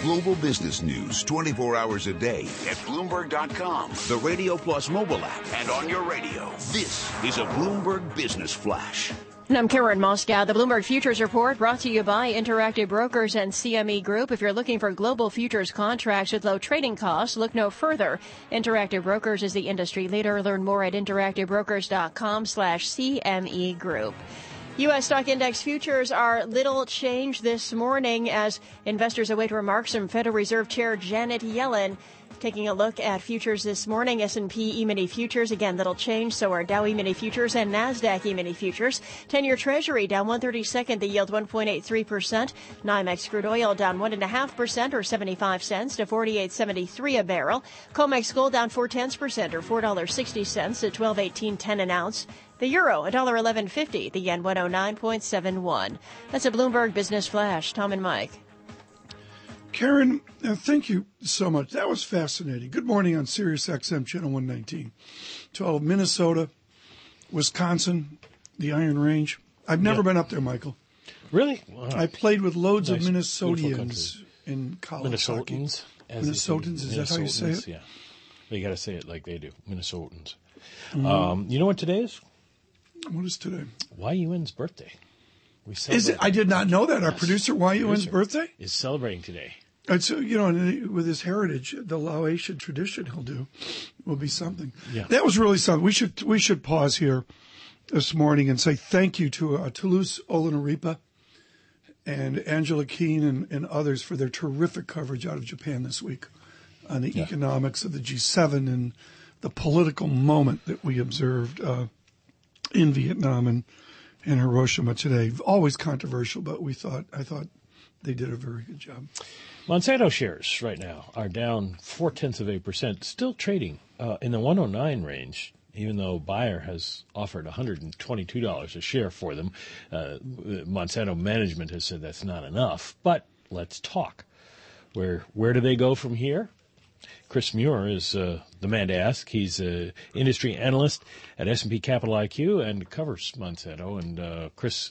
Global business news 24 hours a day at Bloomberg.com, the Radio Plus mobile app, and on your radio. This is a Bloomberg Business Flash. And I'm Karen Moskow. The Bloomberg Futures Report brought to you by Interactive Brokers and CME Group. If you're looking for global futures contracts with low trading costs, look no further. Interactive Brokers is the industry leader. Learn more at interactivebrokers.com/CME Group. U.S. stock index futures are little changed this morning as investors await remarks from Federal Reserve Chair Janet Yellen. Taking a look at futures this morning, S&P E-mini futures, again, little change. So are Dow E-mini futures and NASDAQ E-mini futures. 10-year Treasury down 1/32, the yield 1.83%. NYMEX crude oil down 1.5% or 75 cents to 48.73 a barrel. COMEX gold down 0.4% or $4.60 to 12.1810 an ounce. The euro, $1.1150. The yen, 109.71. That's a Bloomberg Business Flash. Tom and Mike. Karen, thank you so much. That was fascinating. Good morning on Sirius XM Channel 119. To all of Minnesota, Wisconsin, the Iron Range. I've never been up there, Michael. Really? Wow. I played with loads of Minnesotians in college. Minnesotans? Minnesotans, is that how you say it? Yeah. You got to say it like they do. Minnesotans. Mm-hmm. You know what today is? What is today? YUN's birthday. Is it? I did not know that. Our producer, YUN's birthday? Is celebrating today. And so, with his heritage, the Laotian tradition he'll do will be something. Yeah. That was really something. We should pause here this morning and say thank you to Toulouse Olonaripa and Angela Keene and others for their terrific coverage out of Japan this week on the economics of the G7 and the political moment that we observed in Vietnam and Hiroshima today. Always controversial, but I thought they did a very good job. Monsanto shares right now are down 0.4%, still trading in the 109 range, even though Bayer has offered $122 a share for them. Monsanto management has said that's not enough. But let's talk. Where do they go from here? Chris Muir is the man to ask. He's an industry analyst at S&P Capital IQ and covers Monsanto. And Chris,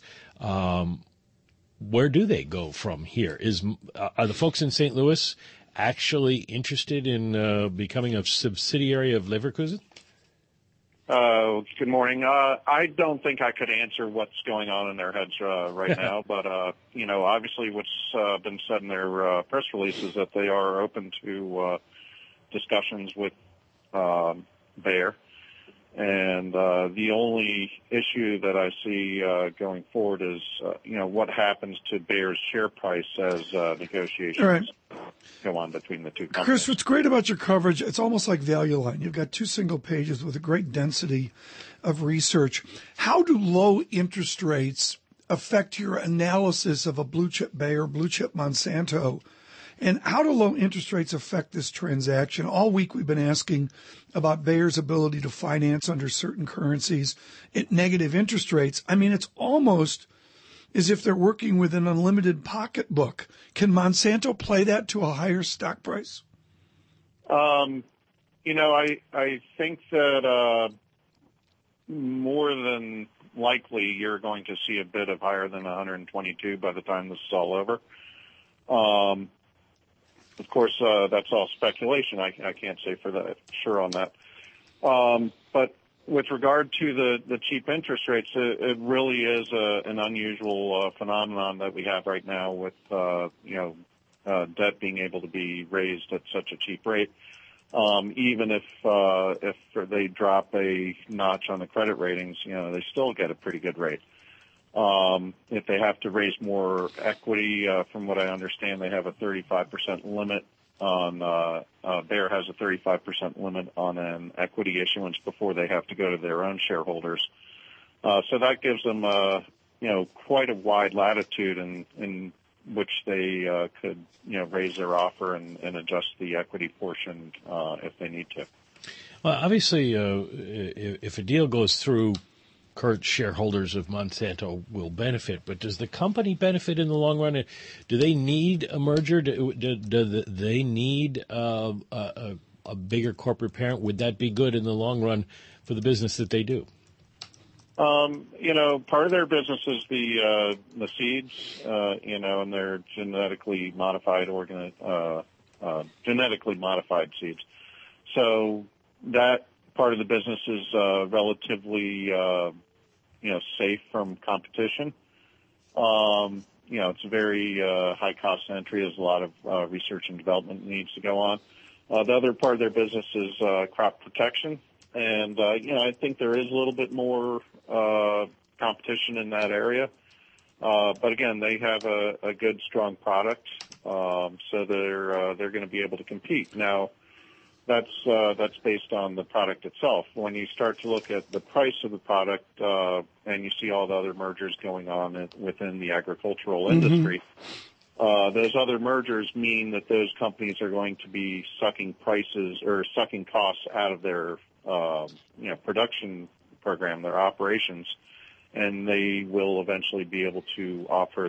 where do they go from here? Are the folks in St. Louis actually interested in becoming a subsidiary of Leverkusen? Good morning. I don't think I could answer what's going on in their heads right now, but obviously what's been said in their press release is that they are open to discussions with Bayer. And the only issue that I see going forward is, what happens to Bayer's share price as negotiations go on between the two companies. Chris, what's great about your coverage, it's almost like Value Line. You've got two single pages with a great density of research. How do low interest rates affect your analysis of a blue chip Bayer, blue chip Monsanto? And how do low interest rates affect this transaction? All week we've been asking about Bayer's ability to finance under certain currencies at negative interest rates. I mean, it's almost as if they're working with an unlimited pocketbook. Can Monsanto play that to a higher stock price? I think that more than likely you're going to see a bid of higher than 122 by the time this is all over. Of course, that's all speculation. I can't say for sure on that. But with regard to the cheap interest rates, it really is an unusual phenomenon that we have right now with debt being able to be raised at such a cheap rate. Even if they drop a notch on the credit ratings, they still get a pretty good rate. If they have to raise more equity, from what I understand, they have a 35% limit on, Bayer has a 35% limit on an equity issuance before they have to go to their own shareholders. So that gives them, quite a wide latitude in which they could, raise their offer and adjust the equity portion if they need to. Well, obviously, if a deal goes through, current shareholders of Monsanto will benefit, but does the company benefit in the long run? Do they need a merger? Do they need a bigger corporate parent? Would that be good in the long run for the business that they do? Part of their business is the seeds, and they're genetically modified seeds. So that part of the business is relatively, safe from competition. It's a very high cost entry. There's a lot of research and development needs to go on. The other part of their business is crop protection. And, I think there is a little bit more competition in that area. But again, they have a good, strong product, so they're going to be able to compete. Now, that's based on the product itself. When you start to look at the price of the product, and you see all the other mergers going on within the agricultural industry, those other mergers mean that those companies are going to be sucking prices or sucking costs out of their production program, their operations, and they will eventually be able to offer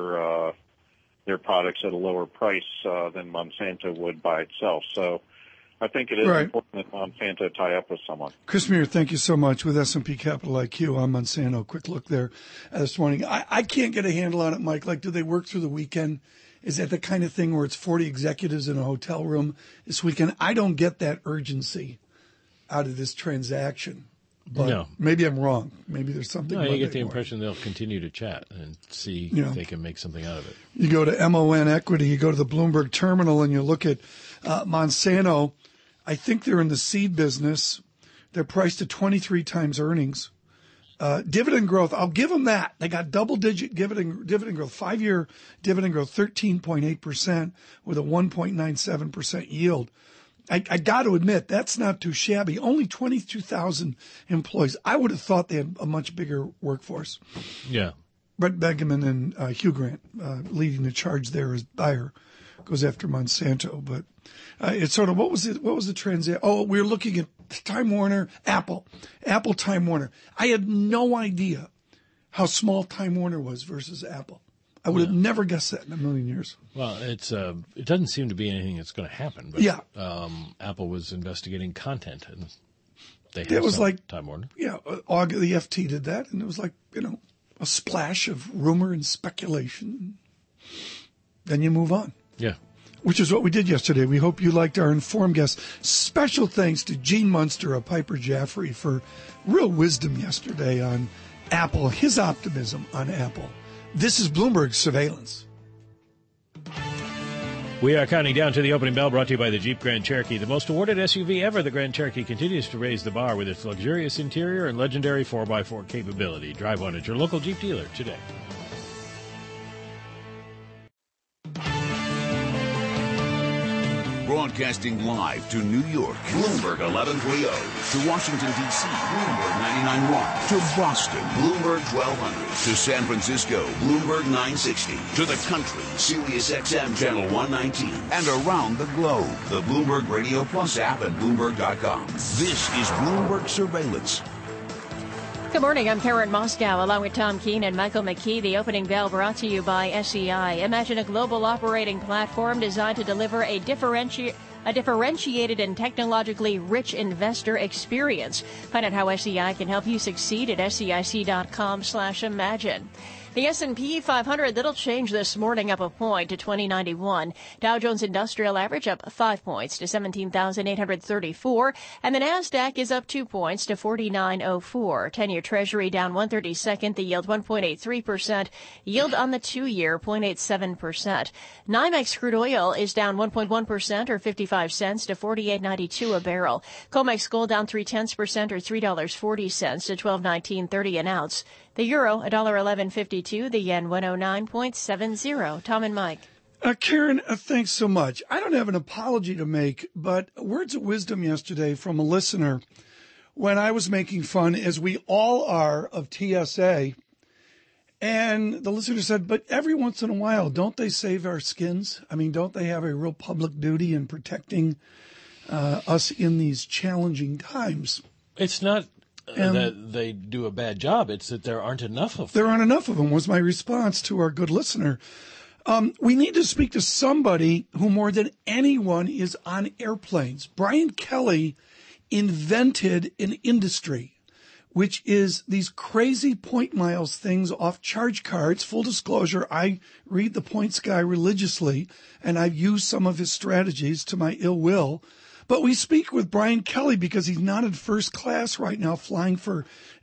their products at a lower price than Monsanto would by itself. So I think it is important that Monsanto tie up with someone. Chris Meyer, thank you so much with S&P Capital IQ on Monsanto. Quick look there this morning. I can't get a handle on it, Mike. Like, do they work through the weekend? Is that the kind of thing where it's 40 executives in a hotel room this weekend? I don't get that urgency out of this transaction. But no. Maybe I'm wrong. Maybe there's something. No, you get the impression they'll continue to chat and see if they can make something out of it. You go to MON Equity, you go to the Bloomberg terminal, and you look at Monsanto. I think they're in the seed business. They're priced at 23 times earnings. Dividend growth, I'll give them that. They got double-digit dividend growth, 5-year dividend growth, 13.8% with a 1.97% yield. I got to admit, that's not too shabby. Only 22,000 employees. I would have thought they had a much bigger workforce. Yeah. Brett Begeman and Hugh Grant leading the charge there as Bayer goes after Monsanto. But it's sort of, what was the transaction? Oh, we were looking at Time Warner, Apple Time Warner. I had no idea how small Time Warner was versus Apple. I would have never guessed that in a million years. Well, it doesn't seem to be anything that's going to happen. But, Apple was investigating content, and they have Time Warner. Yeah, the FT did that, and it was like, a splash of rumor and speculation. Then you move on. Yeah. Which is what we did yesterday. We hope you liked our informed guests. Special thanks to Gene Munster of Piper Jaffray for real wisdom yesterday on Apple, his optimism on Apple. This is Bloomberg Surveillance. We are counting down to the opening bell, brought to you by the Jeep Grand Cherokee, the most awarded SUV ever. The Grand Cherokee continues to raise the bar with its luxurious interior and legendary 4x4 capability. Drive one at your local Jeep dealer today. Broadcasting live to New York, Bloomberg 1130. To Washington, D.C., Bloomberg 99.1. To Boston, Bloomberg 1200. To San Francisco, Bloomberg 960. To the country, Sirius XM Channel 119. And around the globe, the Bloomberg Radio Plus app at Bloomberg.com. This is Bloomberg Surveillance. Good morning. I'm Karen Moscow, along with Tom Keene and Michael McKee. The opening bell brought to you by SEI. Imagine a global operating platform designed to deliver a differentiated and technologically rich investor experience. Find out how SEI can help you succeed at SEIC.com/imagine. The S&P 500, little change this morning, up a point to 2091. Dow Jones Industrial Average up 5 points to 17,834. And the NASDAQ is up 2 points to 4904. 10-year Treasury down 1/32, the yield 1.83%. Yield on the 2-year 0.87%. NYMEX crude oil is down 1.1% or 55 cents to 48.92 a barrel. COMEX gold down 0.3% or $3.40 to 12.1930 an ounce. The euro, $1.1152. The yen, 109.70. Tom and Mike. Karen, thanks so much. I don't have an apology to make, but words of wisdom yesterday from a listener when I was making fun, as we all are, of TSA. And the listener said, but every once in a while, don't they save our skins? I mean, don't they have a real public duty in protecting us in these challenging times? It's not that they do a bad job. It's that there aren't enough of them. There aren't enough of them was my response to our good listener. We need to speak to somebody who more than anyone is on airplanes. Brian Kelly invented an industry which is these crazy point miles things off charge cards. Full disclosure, I read the Points Guy religiously, and I've used some of his strategies to my ill will. But we speak with Brian Kelly because he's not in first class right now, flying for,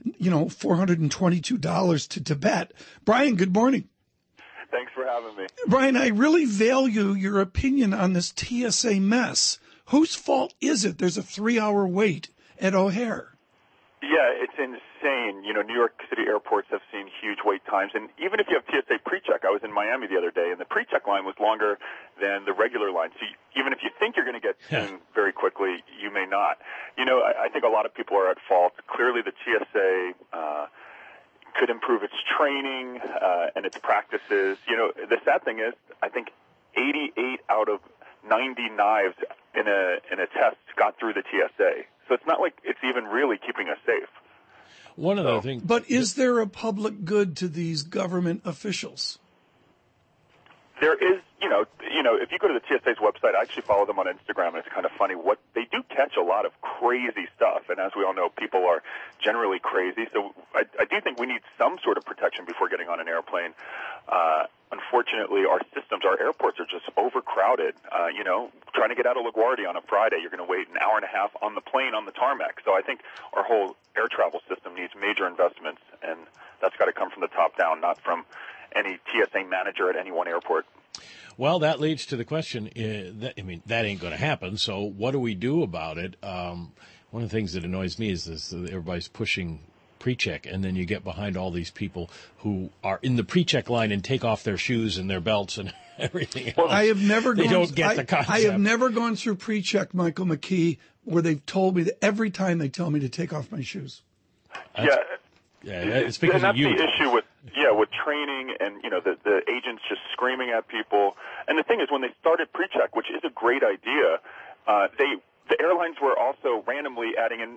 $422 to Tibet. Brian, good morning. Thanks for having me. Brian, I really value your opinion on this TSA mess. Whose fault is it? There's a 3-hour wait at O'Hare. Yeah, it's insane. New York City airports have seen huge wait times. And even if you have TSA PreCheck, I was in Miami the other day, and the PreCheck line was longer than the regular line. So even if you think you're going to get in very quickly, you may not. I think a lot of people are at fault. Clearly, the TSA could improve its training and its practices. The sad thing is, I think 88 out of 90 knives in a test got through the TSA. So it's not like it's even really keeping us safe. One of the things. But is there a public good to these government officials? There is, if you go to the TSA's website, I actually follow them on Instagram, and it's kind of funny. They do catch a lot of crazy stuff, and as we all know, people are generally crazy. So I do think we need some sort of protection before getting on an airplane. Unfortunately, our airports are just overcrowded. Trying to get out of LaGuardia on a Friday, you're going to wait an hour and a half on the plane on the tarmac. So I think our whole air travel system needs major investments, and that's got to come from the top down, not from any TSA manager at any one airport. Well, that leads to the question, that ain't going to happen, so what do we do about it? One of the things that annoys me is this, everybody's pushing PreCheck, and then you get behind all these people who are in the PreCheck line and take off their shoes and their belts and everything else. Well, I have never they don't get the concept. I have never gone through PreCheck, Michael McKee, where they've told me that every time they tell me to take off my shoes. Yeah, it's because of you. And that's the issue with training and, the agents just screaming at people. And the thing is, when they started PreCheck, which is a great idea, the airlines were also randomly adding in,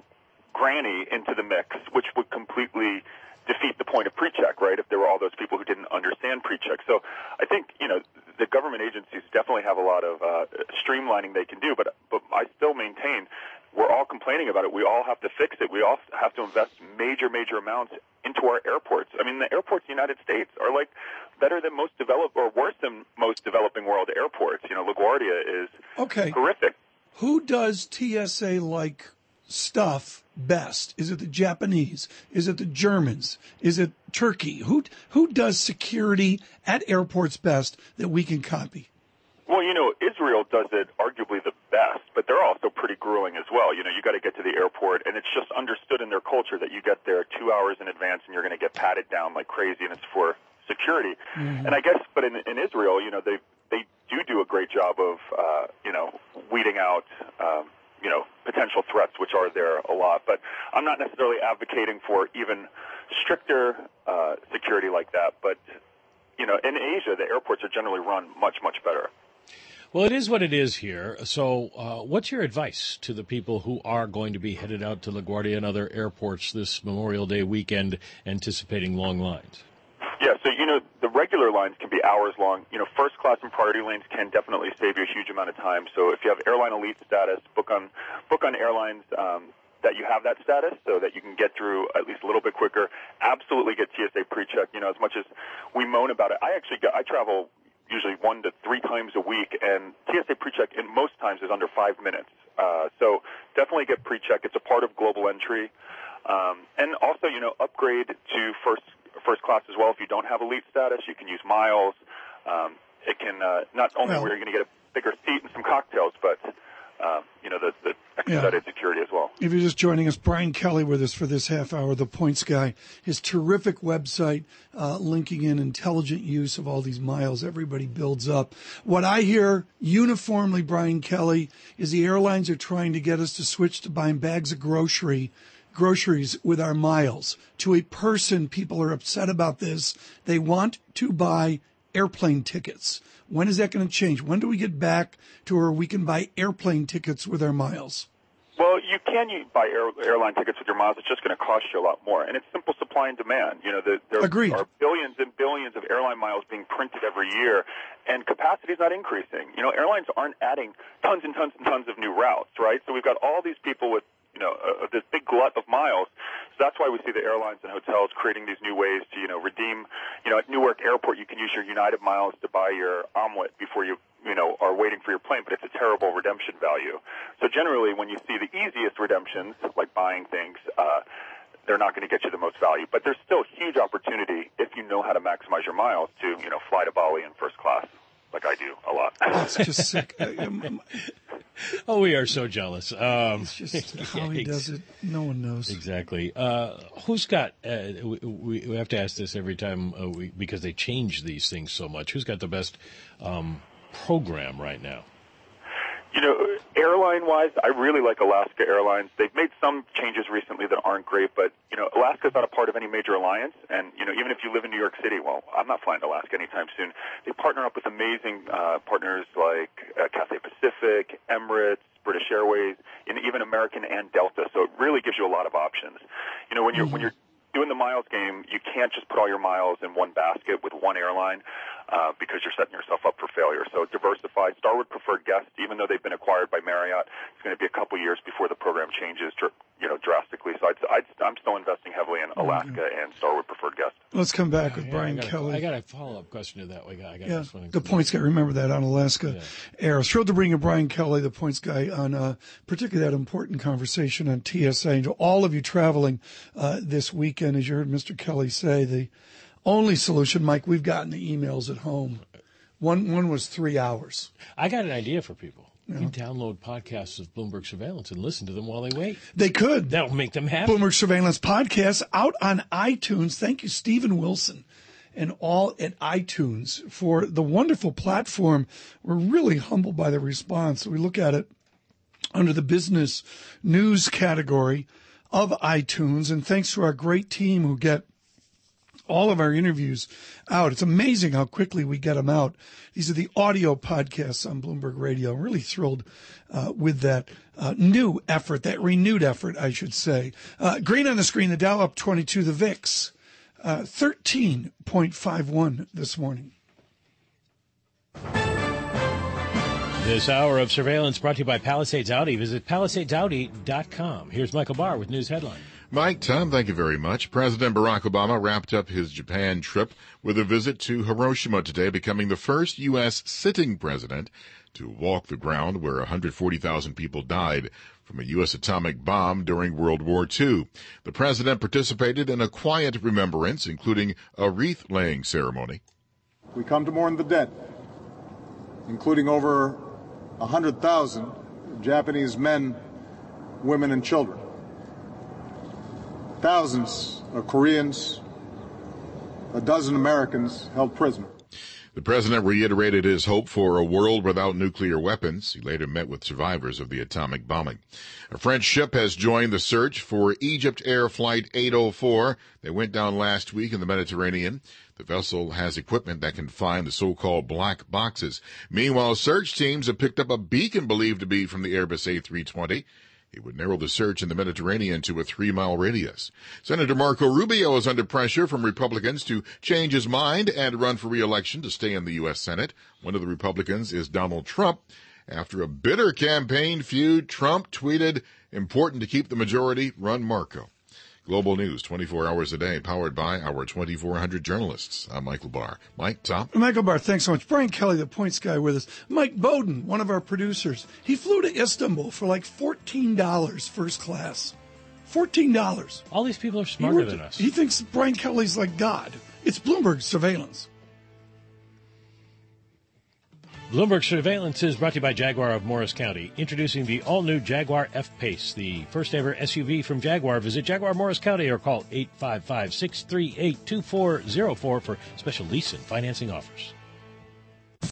Granny into the mix, which would completely defeat the point of PreCheck, right, if there were all those people who didn't understand PreCheck. So I think, the government agencies definitely have a lot of streamlining they can do, but I still maintain we're all complaining about it. We all have to fix it. We all have to invest major amounts into our airports. I mean, the airports in the United States are like better than most developed or worse than most developing world airports. LaGuardia is horrific. Who does TSA-like stuff best? Is it the Japanese? Is it the Germans? Is it Turkey? Who does security at airports best that we can copy? Well, Israel does it arguably the best, but they're also pretty grueling as well. You got to get to the airport, and it's just understood in their culture that you get there 2 hours in advance and you're going to get patted down like crazy, and it's for security. Mm-hmm. And I guess, but in Israel, they do a great job of, weeding out, potential threats, which are there a lot. But I'm not necessarily advocating for even stricter security like that. But, in Asia, the airports are generally run much better. Well, it is what it is here. So what's your advice to the people who are going to be headed out to LaGuardia and other airports this Memorial Day weekend anticipating long lines? Yeah, so, the regular lines can be hours long. First class and priority lanes can definitely save you a huge amount of time. So if you have airline elite status, book on airlines that you have that status so that you can get through at least a little bit quicker. Absolutely get TSA PreCheck. As much as we moan about it, I travel usually 1 to 3 times a week, and TSA PreCheck in most times is under 5 minutes. So definitely get PreCheck. It's a part of global entry. And also, upgrade to first class as well. If you don't have elite status, you can use miles. It can not only where you're going to get a bigger seat and some cocktails, but the expedited security as well. If you're just joining us, Brian Kelly with us for this half hour, the Points Guy. His terrific website linking in intelligent use of all these miles everybody builds up. What I hear uniformly, Brian Kelly, is the airlines are trying to get us to switch to buying bags of groceries with our miles. To a person, people are upset about this. They want to buy airplane tickets. When is that going to change? When do we get back to where we can buy airplane tickets with our miles? Well, you can buy airline tickets with your miles. It's just going to cost you a lot more. And it's simple supply and demand. There Agreed. Are billions and billions of airline miles being printed every year, and capacity is not increasing. Airlines aren't adding tons and tons and tons of new routes, right? So we've got all these people with this big glut of miles. So that's why we see the airlines and hotels creating these new ways to, redeem. At Newark Airport, you can use your United miles to buy your omelet before you are waiting for your plane, but it's a terrible redemption value. So generally, when you see the easiest redemptions, like buying things, they're not going to get you the most value. But there's still huge opportunity if you know how to maximize your miles to, fly to Bali in first class, like I do a lot. That's just sick. Oh, we are so jealous. It's just how he does it. No one knows. Exactly. Who's got, we have to ask this every time because they change these things so much. Who's got the best program right now? Airline-wise, I really like Alaska Airlines. They've made some changes recently that aren't great, but, Alaska's not a part of any major alliance. And, even if you live in New York City, well, I'm not flying to Alaska anytime soon. They partner up with amazing partners like Cathay Pacific, Emirates, British Airways, and even American and Delta. So it really gives you a lot of options. When you're doing the miles game, you can't just put all your miles in one basket with one airline because you're setting yourself up for failure. So diversify. Starwood Preferred Guest, even though they've been acquired by Marriott, it's going to be a couple years before the program changes drastically. So I'm still investing heavily in Alaska and Starwood Preferred Guest. Let's come back with Brian Kelly. I got a follow-up question to that. This one. The points guy. Remember that on Alaska Air. Thrilled to bring in Brian Kelly, the points guy, on particularly that important conversation on TSA. And to all of you traveling this weekend, as you heard Mr. Kelly say, the only solution, Mike, we've gotten the emails at home. One was 3 hours. I got an idea for people. You download podcasts of Bloomberg Surveillance and listen to them while they wait. They could. That'll make them happy. Bloomberg Surveillance podcast out on iTunes. Thank you, Stephen Wilson, and all at iTunes for the wonderful platform. We're really humbled by the response. We look at it under the business news category of iTunes, and thanks to our great team who get all of our interviews out. It's amazing how quickly we get them out. These are the audio podcasts on Bloomberg Radio. I'm really thrilled with that new effort, that renewed effort, I should say. Green on the screen, the Dow up 22, the VIX 13.51 this morning. This hour of surveillance brought to you by Palisades Audi. Visit PalisadesAudi.com. Here's Michael Barr with News Headline. Mike, Tom, thank you very much. President Barack Obama wrapped up his Japan trip with a visit to Hiroshima today, becoming the first U.S. sitting president to walk the ground where 140,000 people died from a U.S. atomic bomb during World War II. The president participated in a quiet remembrance, including a wreath-laying ceremony. We come to mourn the dead, including over 100,000 Japanese men, women, and children. Thousands of Koreans, a dozen Americans held prisoner. The president reiterated his hope for a world without nuclear weapons. He later met with survivors of the atomic bombing. A French ship has joined the search for Egypt Air Flight 804. They went down last week in the Mediterranean. The vessel has equipment that can find the so-called black boxes. Meanwhile, search teams have picked up a beacon believed to be from the Airbus A320. It would narrow the search in the Mediterranean to a 3-mile radius. Senator Marco Rubio is under pressure from Republicans to change his mind and run for re-election to stay in the U.S. Senate. One of the Republicans is Donald Trump. After a bitter campaign feud, Trump tweeted, "Important to keep the majority, run Marco." Global News, 24 hours a day, powered by our 2,400 journalists. I'm Michael Barr. Mike, Tom? Michael Barr, thanks so much. Brian Kelly, the points guy with us. Mike Bowden, one of our producers. He flew to Istanbul for like $14 first class. $14. All these people are smarter than us. He thinks Brian Kelly's like God. It's Bloomberg Surveillance. Bloomberg Surveillance is brought to you by Jaguar of Morris County. Introducing the all-new Jaguar F-Pace, the first-ever SUV from Jaguar. Visit Jaguar Morris County or call 855-638-2404 for special lease and financing offers.